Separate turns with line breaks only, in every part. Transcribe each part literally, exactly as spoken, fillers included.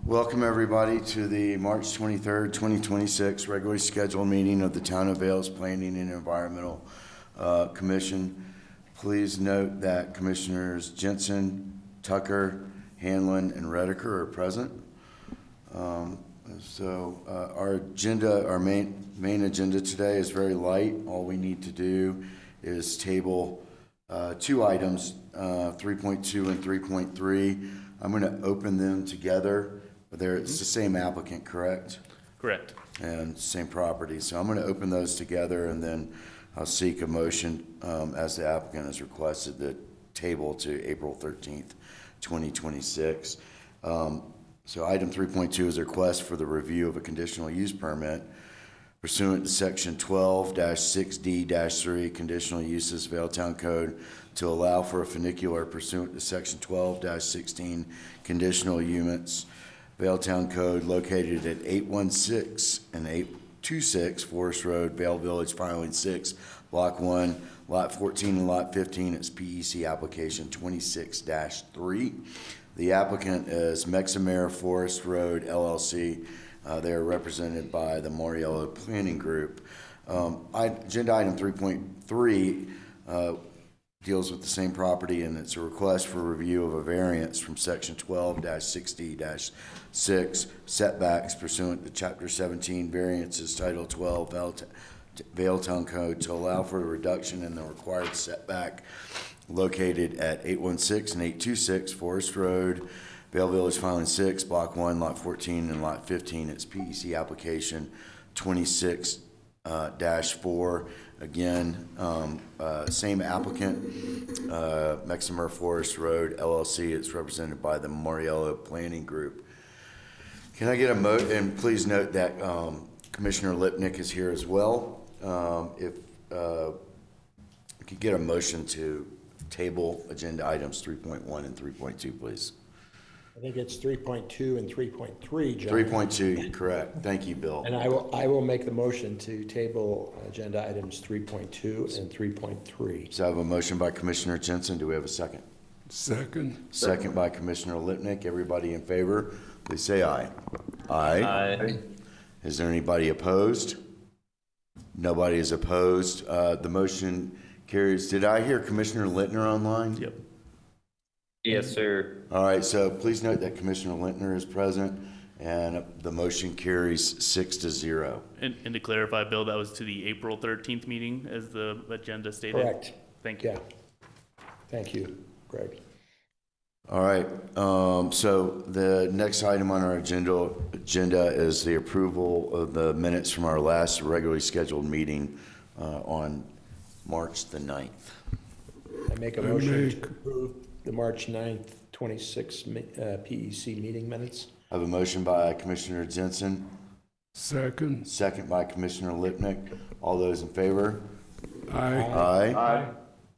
Welcome everybody to the March twenty-third, twenty twenty-six regularly scheduled meeting of the Town of Vales Planning and Environmental uh, Commission. Please note that Commissioners Jensen, Tucker, Hanlon, and Redeker are present. Um, so uh, our agenda, our main main agenda today is very light. All we need to do is table uh, two items, uh, three point two and three point three. I'm going to open them together. There, it's the same applicant, correct?
Correct.
And same property. So I'm going to open those together, and then I'll seek a motion um, as the applicant has requested the table to April thirteenth, twenty twenty-six. Um, so item three point two is a request for the review of a conditional use permit pursuant to section twelve dash six D dash three conditional uses Valetown Code to allow for a funicular pursuant to section twelve dash sixteen conditional units Valetown Code located at eight one six and eight two six Forest Road, Vale Village, Filing six, Block one, Lot fourteen and Lot fifteen. It's P E C application twenty-six dash three. The applicant is Mexamera Forest Road, L L C. Uh, they are represented by the Moriello Planning Group. Um, I, agenda item three point three uh, deals with the same property, and it's a request for review of a variance from section twelve dash sixty dash six setbacks pursuant to chapter seventeen variances title twelve Valetown Code to allow for a reduction in the required setback located at eight one six and eight two six Forest Road, Vale Village, Filing six, Block one, Lot fourteen and Lot fifteen. It's P E C application twenty-six dash four. Again, um, uh, same applicant, uh, Mexamera Forest Road, L L C. It's represented by the Moriello Planning Group. Can I get a mo, and please note that um, Commissioner Lipnick is here as well. Um, if uh, we could get a motion to table agenda items three point one and three point two, please.
I think it's three point two and three point three, John.
three point two, correct. Thank you, Bill.
And I will, I will make the motion to table agenda items three point two and three point three.
So I have a motion by Commissioner Jensen. Do we have a second?
Second.
Second by Commissioner Lipnick. Everybody in favor, please say aye. Aye.
Aye.
Is there anybody opposed? Nobody is opposed. Uh, the motion carries. Did I hear Commissioner Littner online?
Yep.
Yes, sir.
All right, so please note that Commissioner Littner is present, and the motion carries six to zero.
And, and to clarify, Bill, that was to the April thirteenth meeting as the agenda stated?
Correct.
Thank you.
Yeah. Thank you, Greg.
All right, um, so the next item on our agenda, agenda is the approval of the minutes from our last regularly scheduled meeting uh, on March the ninth.
I make a
I
motion
make-
to approve the March ninth, twenty-six uh, P E C meeting minutes.
I have a motion by Commissioner Jensen,
Second.
second by Commissioner Lipnick. All those in favor?
Aye.
Aye.
Aye.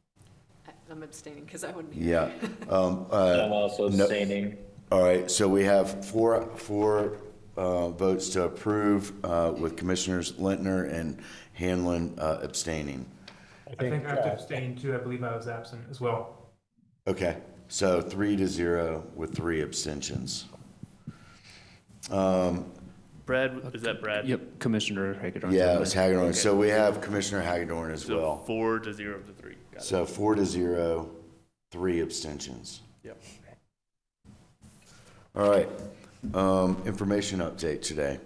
I'm abstaining because I wouldn't be.
Yeah. Um, uh,
I'm also
no-
abstaining.
all right, so we have four, four uh, votes to approve uh, with Commissioners Lintner and Hanlon uh, abstaining.
I
I
think,
think I have to
uh,
abstain too. I believe I was absent as well.
Okay, so three to zero with three abstentions. Um,
Brad, is that Brad?
Yep, Commissioner Hagedorn.
yeah, it was Hagedorn.
Okay.
So we have Commissioner Hagedorn as
So
well.
four to zero to three. Got it.
So four to zero, three abstentions.
Yep.
All right, um, information update today.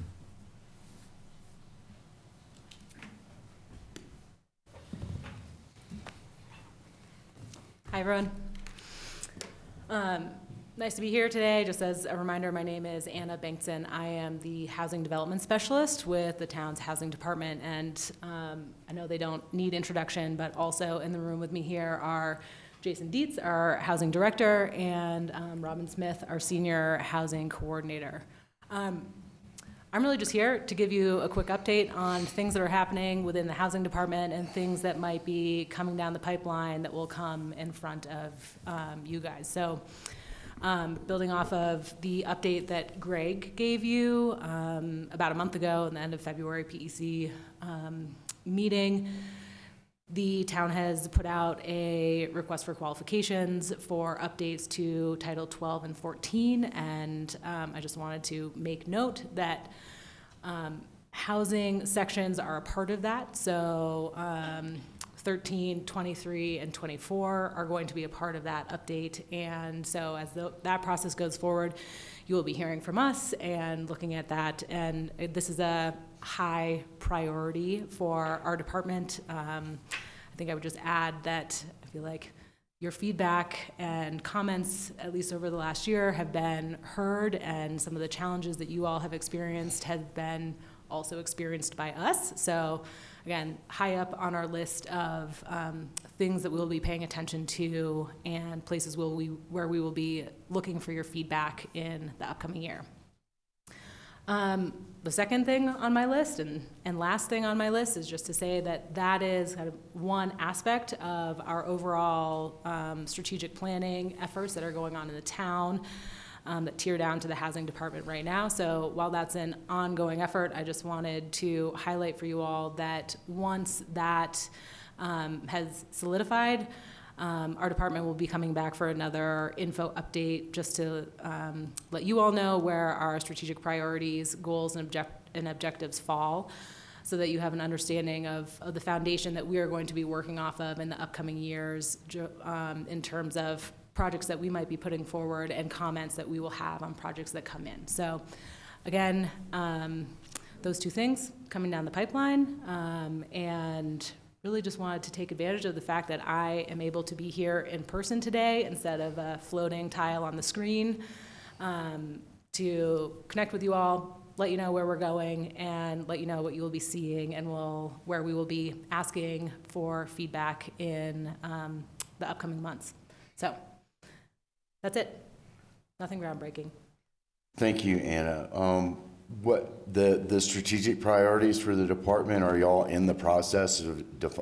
Hi, everyone. Um, nice to be here today. Just as a reminder, my name is Anna Bankson. I am the Housing Development Specialist with the town's Housing Department, and um, I know they don't need introduction, but also in the room with me here are Jason Dietz, our Housing Director, and um, Robin Smith, our Senior Housing Coordinator. Um, I'm really just here to give you a quick update on things that are happening within the housing department and things that might be coming down the pipeline that will come in front of um, you guys. So um, building off of the update that Greg gave you um, about a month ago in the end of February P E C um, meeting, the town has put out a request for qualifications for updates to Title twelve and fourteen, and um, I just wanted to make note that um, housing sections are a part of that. So um, thirteen, twenty-three, and twenty-four are going to be a part of that update. And so as the, that process goes forward, you will be hearing from us and looking at that. And this is a high priority for our department. Um, I think I would just add that I feel like your feedback and comments, at least over the last year, have been heard, and some of the challenges that you all have experienced have been also experienced by us. So again, high up on our list of um, things that we'll be paying attention to and places will we, where we will be looking for your feedback in the upcoming year. Um, the second thing on my list and, and last thing on my list is just to say that that is kind of one aspect of our overall um, strategic planning efforts that are going on in the town. Um, that tier down to the housing department right now. So while that's an ongoing effort, I just wanted to highlight for you all that once that um, has solidified, um, our department will be coming back for another info update just to um, let you all know where our strategic priorities, goals, and, object and objectives fall, so that you have an understanding of, of the foundation that we are going to be working off of in the upcoming years um, in terms of projects that we might be putting forward and comments that we will have on projects that come in. So again, um, those two things coming down the pipeline, um, and really just wanted to take advantage of the fact that I am able to be here in person today instead of a floating tile on the screen, um, to connect with you all, let you know where we're going, and let you know what you will be seeing, and we'll, where we will be asking for feedback in um, the upcoming months. So. That's it. Nothing groundbreaking.
Thank you, Anna. Um, what the the strategic priorities for the department, are y'all in the process of def,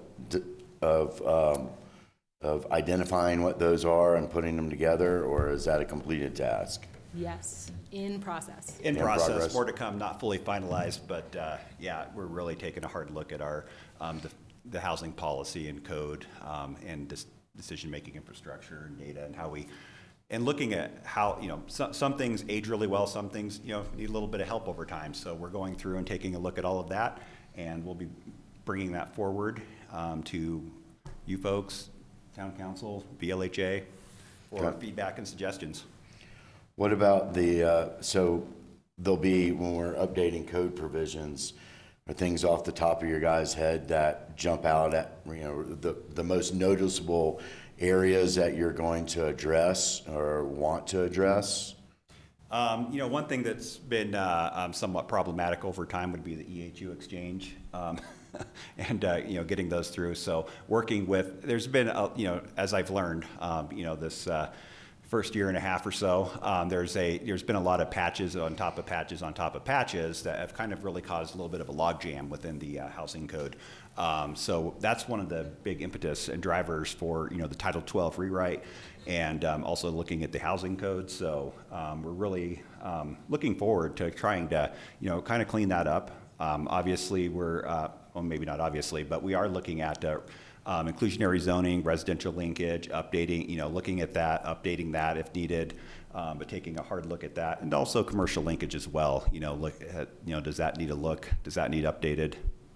of um, of identifying what those are and putting them together, or is that a completed task?
Yes, in process.
In
In
process,
progress.
more to come, not fully finalized, but uh, yeah, we're really taking a hard look at our um, the, the housing policy and code um, and this decision-making infrastructure and data, and how we. And looking at how, you know, some, some things age really well, some things, you know, need a little bit of help over time. So we're going through and taking a look at all of that, and we'll be bringing that forward um, to you folks, Town Council, V L H A, for
Okay.
feedback and suggestions.
What about the, uh, so there'll be, when we're updating code provisions, are things off the top of your guys' head that jump out at, you know, the, the most noticeable areas that you're going to address or want to address?
Um, you know, one thing that's been uh, um, somewhat problematic over time would be the E H U exchange, um, and uh, you know, getting those through. So working with, there's been, a, you know, as I've learned, um, you know, this uh, first year and a half or so, um, there's a there's been a lot of patches on top of patches on top of patches that have kind of really caused a little bit of a logjam within the uh, housing code. Um, so that's one of the big impetus and drivers for, you know, the Title twelve rewrite, and um, also looking at the housing code. So um, we're really um, looking forward to trying to, you know, kind of clean that up. Um, obviously, we're, uh, well, maybe not obviously, but we are looking at uh, um, inclusionary zoning, residential linkage, updating, you know, looking at that, updating that if needed, um, but taking a hard look at that, and also commercial linkage as well. You know, look at, you know, does that need a look? Does that need updated?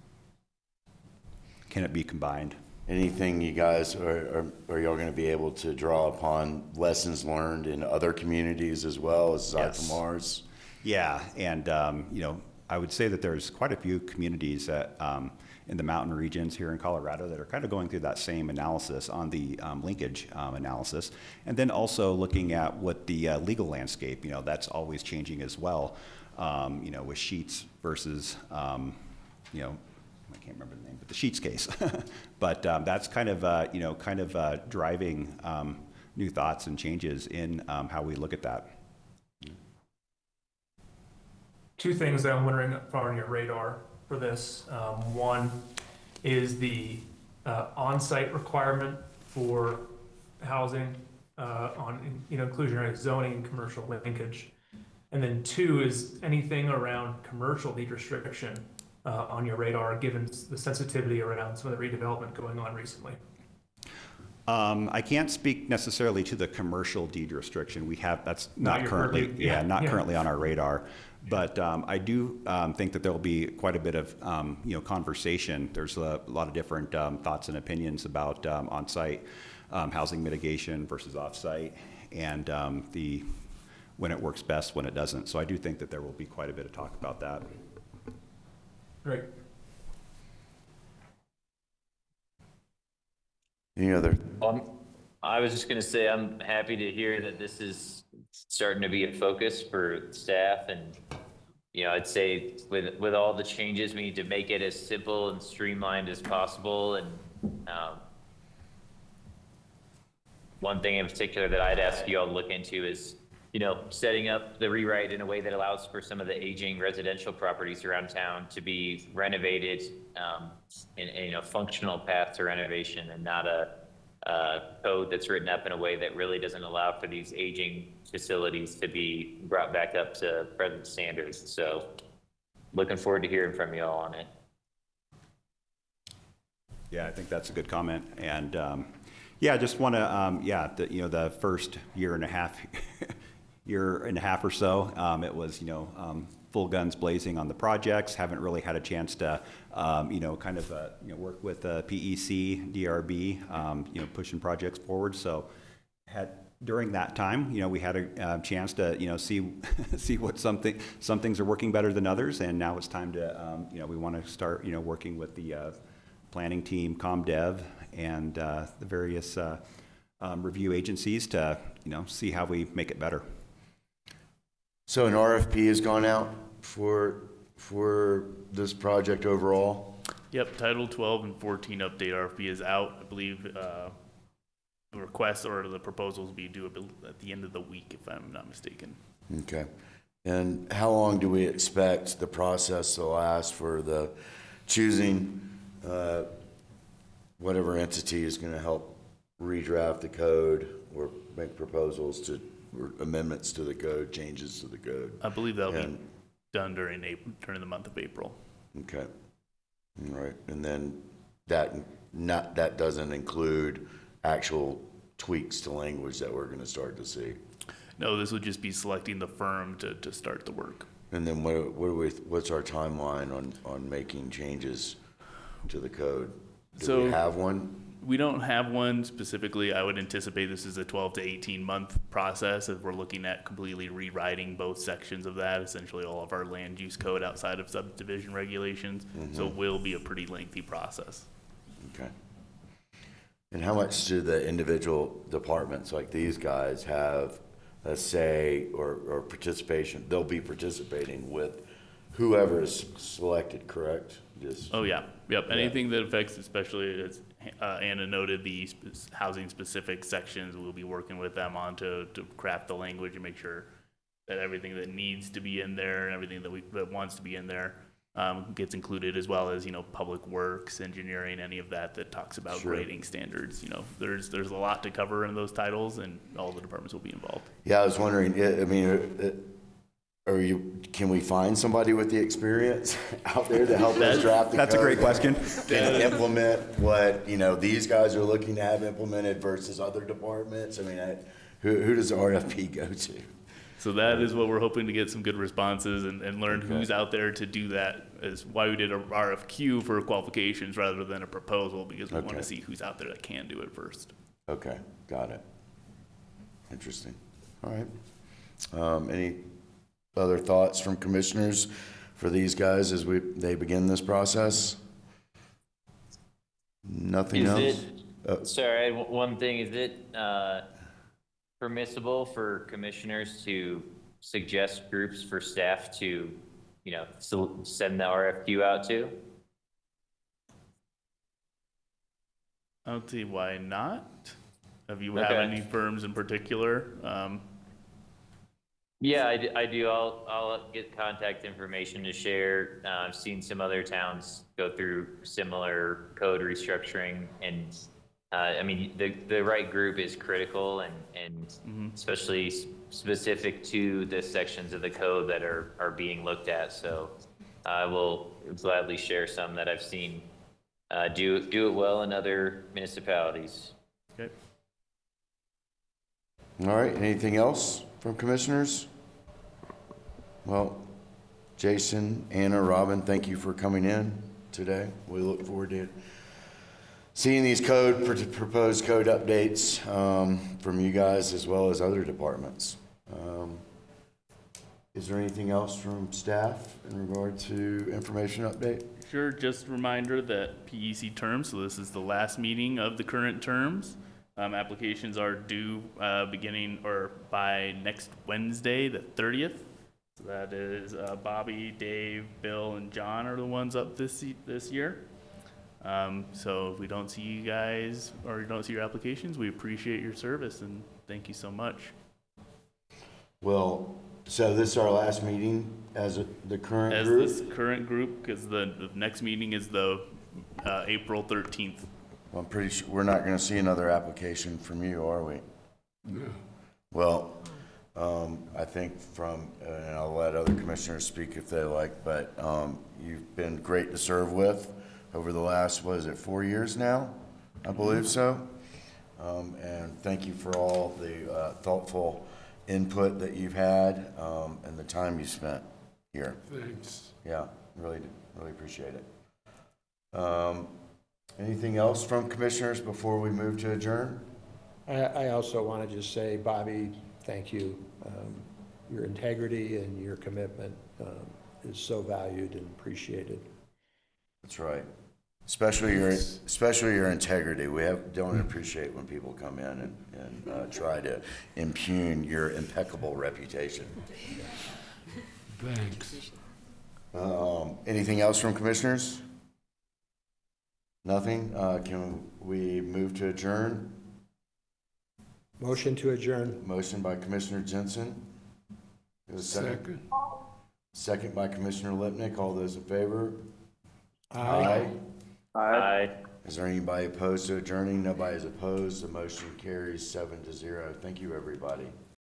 Can it be combined?
Anything you guys, are, are, are y'all going to be able to draw upon lessons learned in other communities as well, aside
Yes.
from ours?
Yeah, and um, you know, I would say that there's quite a few communities that um, in the mountain regions here in Colorado that are kind of going through that same analysis on the um, linkage um, analysis, and then also looking at what the uh, legal landscape, you know, that's always changing as well. Um, you know, with Sheets versus, um, you know, I can't remember the name, but the Sheets case. But um, that's kind of, uh, you know, kind of uh, driving um, new thoughts and changes in um, how we look at that.
Two things that I'm wondering if are on your radar for this. Um, one is the uh, on-site requirement for housing uh, on, you know, inclusionary zoning and commercial linkage. And then two is anything around commercial deed restriction uh, on your radar, given the sensitivity around some of the redevelopment going on recently?
Um, I can't speak necessarily to the commercial deed restriction. We have, that's
Not
not
your
currently,
purview.
yeah,
Yeah,
not
yeah.
currently on our radar. But um, I do um, think that there will be quite a bit of, um, you know, conversation. There's a lot of different um, thoughts and opinions about um, on-site um, housing mitigation versus off-site, and um, the, when it works best, when it doesn't. So I do think that there will be quite a bit of talk about that.
Great.
Any other,
Um, I was just gonna say, I'm happy to hear that this is starting to be a focus for staff, and, you know, I'd say with, with all the changes, we need to make it as simple and streamlined as possible, and, um, one thing in particular that I'd ask you all to look into is, you know, setting up the rewrite in a way that allows for some of the aging residential properties around town to be renovated, um, in, in, you know, functional path to renovation, and not a, uh, code that's written up in a way that really doesn't allow for these aging facilities to be brought back up to present standards. So looking forward to hearing from you all on it.
Yeah, I think that's a good comment. And um, yeah, I just want to, um, yeah, the, you know, the first year and a half, year and a half or so, um, it was, you know, um, full guns blazing on the projects. Haven't really had a chance to, um, you know, kind of, uh, you know, work with uh, P E C, D R B, um, you know, pushing projects forward. So had, during that time, you know, we had a uh, chance to, you know, see, see what something, some things are working better than others. And now it's time to, um, you know, we want to start, you know, working with the uh, planning team, ComDev, and uh, the various uh, um, review agencies to, you know, see how we make it better.
so an R F P has gone out for, for this project overall?
Yep, Title twelve and fourteen update R F P is out. I believe uh, the request or the proposals will be due at the end of the week, if I'm not mistaken.
Okay. And how long do we expect the process to last for the choosing uh, whatever entity is going to help redraft the code or make proposals to, or amendments to the code, changes to the code?
I believe that'll be
And-
done during April, during the month of April.
Okay. All right. And then that, not, that doesn't include actual tweaks to language that we're going to start to see.
No, this would just be selecting the firm to, to start the work.
And then what, what do we, what's our timeline on, on making changes to the code? Do
So-
we have one?
We don't have one specifically. I would anticipate this is a twelve to eighteen month process if we're looking at completely rewriting both sections of that, essentially all of our land use code outside of subdivision regulations. So it will be a pretty lengthy process.
Okay. And how much do the individual departments like these guys have a say or, or participation? They'll be participating with whoever is selected, correct? Just,
Oh, yeah. Yep. Anything that affects, especially as uh, Anna noted, the sp- housing specific sections, we'll be working with them on to, to craft the language and make sure that everything that needs to be in there and everything that we, that wants to be in there um, gets included, as well as, you know, public works, engineering, any of that that talks about
Sure.
grading standards. You know, there's, there's a lot to cover in those titles, and all the departments will be involved.
yeah, I was wondering, I I mean, uh, are you, can we find somebody with the experience out there to help us draft the code?
That's a great question.
Can implement what, you know, these guys are looking to have implemented versus other departments? I mean, I, who, who does the R F P go to?
So that is what we're hoping to get some good responses and, and learn
Okay.
who's out there to do that, is why we did a R F Q for qualifications rather than a proposal, because we want
Okay.
to see who's out there that can do it first.
Okay, got it. Interesting. All right. Um, any other thoughts from commissioners for these guys as we, they begin this process? Nothing
Is
else?
it,
Uh,
sorry, I had one- one thing, is it, uh, permissible for commissioners to suggest groups for staff to, you know, still send the R F Q out to?
I don't see why not. Have you have
Okay.
any firms in particular? Um,
Yeah, I do, I do. I'll, I'll get contact information to share. Uh, I've seen some other towns go through similar code restructuring, and, uh, I mean, the, the right group is critical, and, and especially s- specific to the sections of the code that are, are being looked at. So, I will gladly share some that I've seen uh, do, do it well in other municipalities.
Okay.
All right, anything else from commissioners? Well, Jason, Anna, Robin, thank you for coming in today. We look forward to seeing these code, proposed code updates um, from you guys as well as other departments. Um, Is there anything else from staff in regard to information update?
Sure, just a reminder that P E C terms, so this is the last meeting of the current terms. Um, applications are due, uh, beginning or by next Wednesday, the thirtieth. So that is, uh, Bobby, Dave, Bill, and John are the ones up this, se- this year. Um, so if we don't see you guys or you don't see your applications, we appreciate your service and thank you so much.
Well, so this is our last meeting as a- the current
As
group?
this current group, because the, the next meeting is the, uh, April thirteenth.
Well, I'm pretty sure, we're not gonna see another application from you, are we?
No.
Well, um, I think from, uh, and I'll let other commissioners speak if they like, but, um, you've been great to serve with over the last, what is it, four years now? I believe so. Um, and thank you for all the, uh, thoughtful input that you've had, um, and the time you spent here.
Thanks.
Yeah, really, really appreciate it. Um, anything else from commissioners before we move to adjourn?
I, I also want to just say, Bobby, thank you. Um, Your integrity and your commitment um, is so valued and appreciated.
That's right. Especially your, especially your integrity. We have, don't appreciate when people come in and, and uh, try to impugn your impeccable reputation.
Thanks.
Um, anything else from commissioners? Nothing? Uh, can we move to adjourn?
Motion to adjourn.
Motion by Commissioner Jensen. Is a second?
Second.
Second by Commissioner Lipnick. All those in favor?
Aye.
Aye.
Is there anybody opposed to adjourning? Nobody is opposed. The motion carries seven to zero. Thank you, everybody.